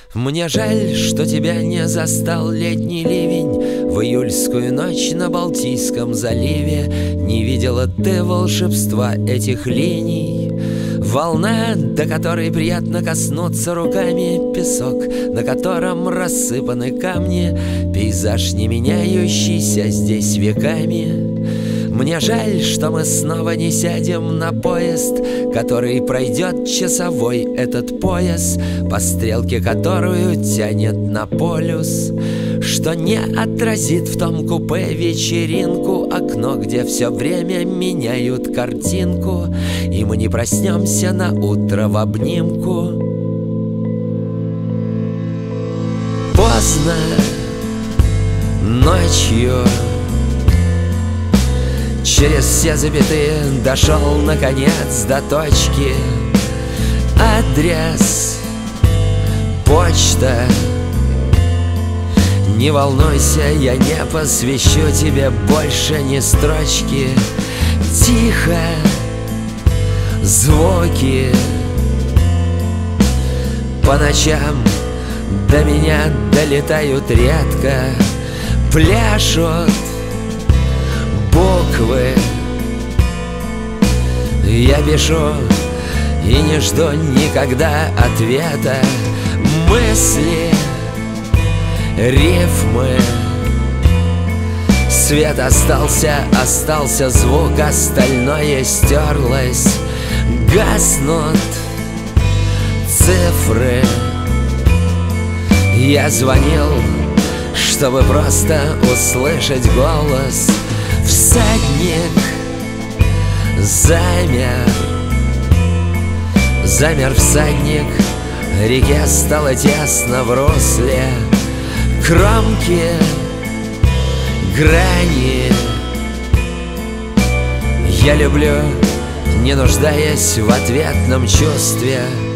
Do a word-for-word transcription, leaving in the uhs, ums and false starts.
Мне жаль, что тебя не застал летний ливень в июльскую ночь на Балтийском заливе. Не видела ты волшебства этих линий. Волна, до которой приятно коснуться руками, песок, на котором рассыпаны камни, пейзаж, не меняющийся здесь веками. Мне жаль, что мы снова не сядем на поезд, который пройдет часовой этот пояс, по стрелке которую тянет на полюс, что не отразит в том купе вечеринку, окно, где все время меняют картинку, и мы не проснемся на утро в обнимку. Поздно ночью через все запятые дошел наконец до точки. Адрес, почта. Не волнуйся, я не посвящу тебе больше ни строчки. Тихо, звуки по ночам до меня долетают редко, пляшут буквы. Я пишу и не жду никогда ответа. Мысли, рифмы, свет остался, остался звук, остальное стерлось. Гаснут цифры. Я звонил, чтобы просто услышать голос. Всадник замер, замер всадник. Реке стало тесно в русле. Кромки, грани. Я люблю, не нуждаясь в ответном чувстве.